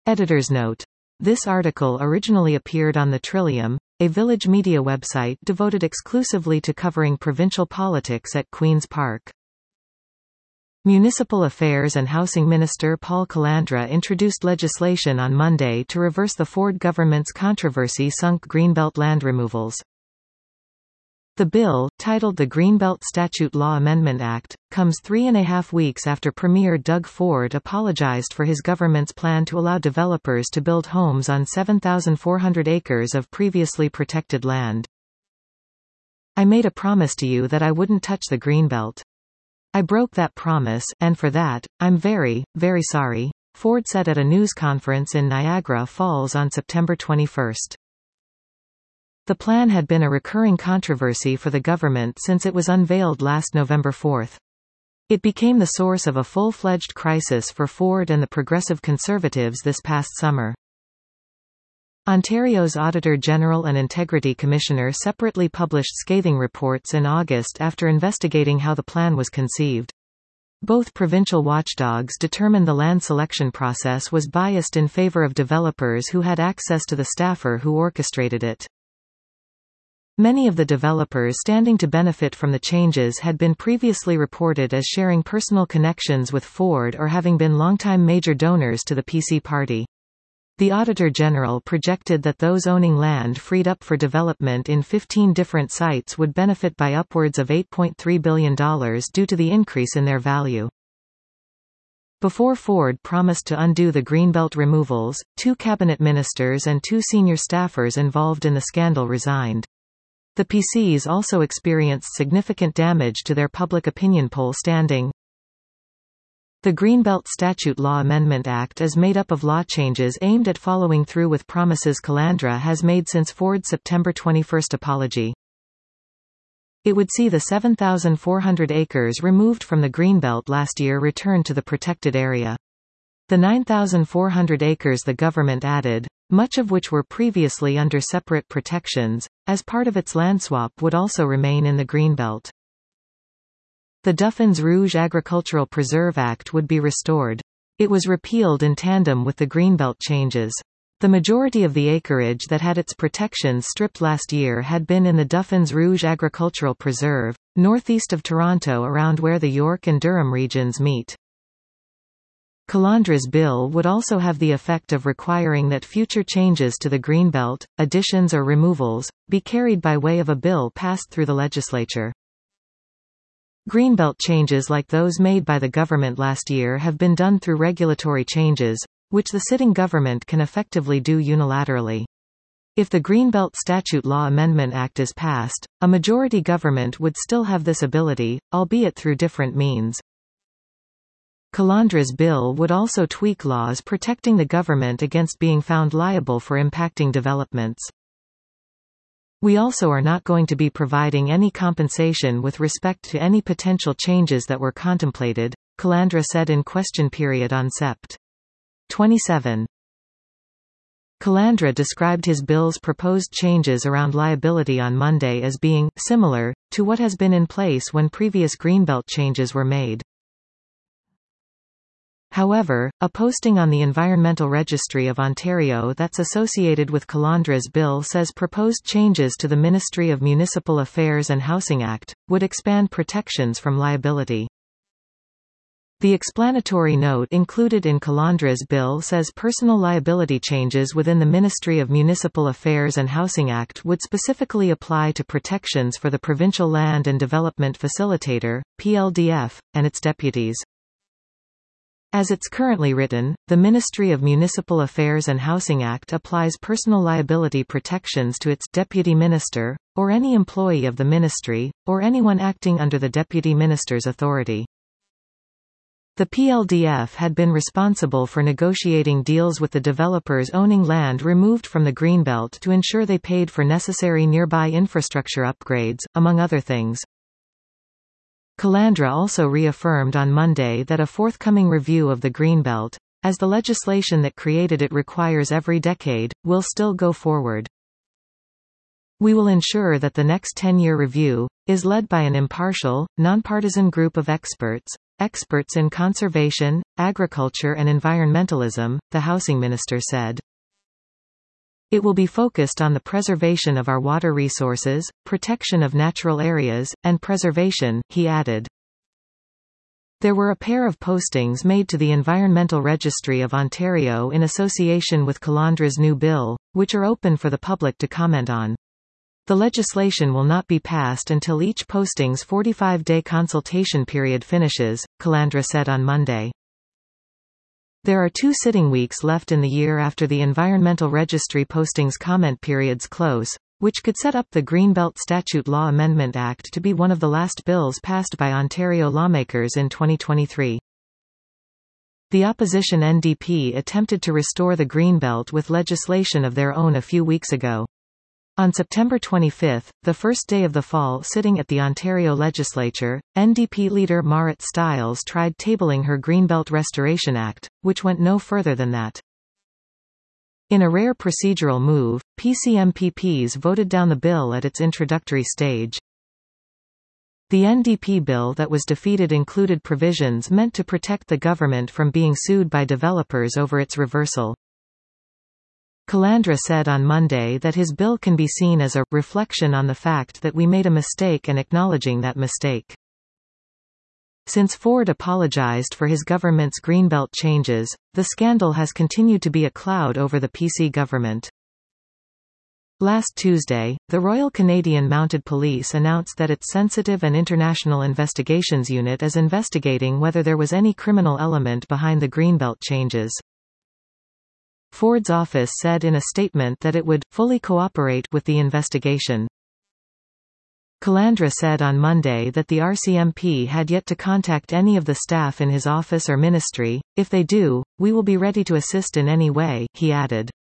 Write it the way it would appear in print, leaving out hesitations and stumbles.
Editor's note. This article originally appeared on the Trillium, a village media website devoted exclusively to covering provincial politics at Queen's Park. Municipal Affairs and Housing Minister Paul Calandra introduced legislation on Monday to reverse the Ford government's controversy-sunk Greenbelt land removals. The bill, titled the Greenbelt Statute Law Amendment Act, comes 3.5 weeks after Premier Doug Ford apologized for his government's plan to allow developers to build homes on 7,400 acres of previously protected land. "I made a promise to you that I wouldn't touch the Greenbelt. I broke that promise, and for that, I'm very, very sorry," Ford said at a news conference in Niagara Falls on September 21. The plan had been a recurring controversy for the government since it was unveiled last November 4. It became the source of a full-fledged crisis for Ford and the Progressive Conservatives this past summer. Ontario's Auditor General and Integrity Commissioner separately published scathing reports in August after investigating how the plan was conceived. Both provincial watchdogs determined the land selection process was biased in favor of developers who had access to the staffer who orchestrated it. Many of the developers standing to benefit from the changes had been previously reported as sharing personal connections with Ford or having been longtime major donors to the PC Party. The Auditor General projected that those owning land freed up for development in 15 different sites would benefit by upwards of $8.3 billion due to the increase in their value. Before Ford promised to undo the Greenbelt removals, 2 cabinet ministers and 2 senior staffers involved in the scandal resigned. The PCs also experienced significant damage to their public opinion poll standing. The Greenbelt Statute Law Amendment Act is made up of law changes aimed at following through with promises Calandra has made since Ford's September 21 apology. It would see the 7,400 acres removed from the Greenbelt last year returned to the protected area. The 9,400 acres the government added, much of which were previously under separate protections, as part of its land swap would also remain in the Greenbelt. The Duffins Rouge Agricultural Preserve Act would be restored. It was repealed in tandem with the Greenbelt changes. The majority of the acreage that had its protections stripped last year had been in the Duffins Rouge Agricultural Preserve, northeast of Toronto around where the York and Durham regions meet. Calandra's bill would also have the effect of requiring that future changes to the Greenbelt, additions or removals, be carried by way of a bill passed through the legislature. Greenbelt changes like those made by the government last year have been done through regulatory changes, which the sitting government can effectively do unilaterally. If the Greenbelt Statute Law Amendment Act is passed, a majority government would still have this ability, albeit through different means. Calandra's bill would also tweak laws protecting the government against being found liable for impacting developments. "We also are not going to be providing any compensation with respect to any potential changes that were contemplated," Calandra said in question period on Sept. 27. Calandra described his bill's proposed changes around liability on Monday as being similar to what has been in place when previous Greenbelt changes were made. However, a posting on the Environmental Registry of Ontario that's associated with Calandra's bill says proposed changes to the Ministry of Municipal Affairs and Housing Act would expand protections from liability. The explanatory note included in Calandra's bill says personal liability changes within the Ministry of Municipal Affairs and Housing Act would specifically apply to protections for the Provincial Land and Development Facilitator, PLDF, and its deputies. As it's currently written, the Ministry of Municipal Affairs and Housing Act applies personal liability protections to its deputy minister, or any employee of the ministry, or anyone acting under the deputy minister's authority. The PLDF had been responsible for negotiating deals with the developers owning land removed from the Greenbelt to ensure they paid for necessary nearby infrastructure upgrades, among other things. Calandra also reaffirmed on Monday that a forthcoming review of the Greenbelt, as the legislation that created it requires every decade, will still go forward. "We will ensure that the next 10-year review is led by an impartial, nonpartisan group of experts, experts in conservation, agriculture and environmentalism, the housing minister said. It will be focused on the preservation of our water resources, protection of natural areas, and preservation, he added. There were a pair of postings made to the Environmental Registry of Ontario in association with Calandra's new bill, which are open for the public to comment on. The legislation will not be passed until each posting's 45-day consultation period finishes, Calandra said on Monday. There are 2 sitting weeks left in the year after the Environmental Registry postings comment periods close, which could set up the Greenbelt Statute Law Amendment Act to be one of the last bills passed by Ontario lawmakers in 2023. The opposition NDP attempted to restore the Greenbelt with legislation of their own a few weeks ago. On September 25, the first day of the fall sitting at the Ontario legislature, NDP leader Marit Stiles tried tabling her Greenbelt Restoration Act, which went no further than that. In a rare procedural move, PC MPPs voted down the bill at its introductory stage. The NDP bill that was defeated included provisions meant to protect the government from being sued by developers over its reversal. Calandra said on Monday that his bill can be seen as a reflection on the fact that we made a mistake and acknowledging that mistake. Since Ford apologized for his government's Greenbelt changes, the scandal has continued to be a cloud over the PC government. Last Tuesday, the Royal Canadian Mounted Police announced that its Sensitive and International Investigations Unit is investigating whether there was any criminal element behind the Greenbelt changes. Ford's office said in a statement that it would fully cooperate with the investigation. Calandra said on Monday that the RCMP had yet to contact any of the staff in his office or ministry. If they do, we will be ready to assist in any way, he added.